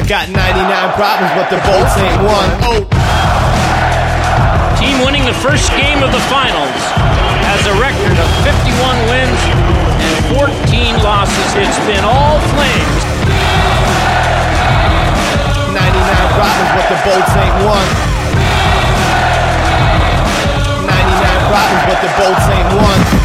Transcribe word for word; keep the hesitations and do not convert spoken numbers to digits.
Got ninety-nine problems, but the Bolts ain't one. Oh. Team winning the first game of the finals has a record of fifty-one wins and fourteen losses. It's been all Flames. ninety-nine problems, but the Bolts ain't one. ninety-nine problems, but the Bolts ain't one.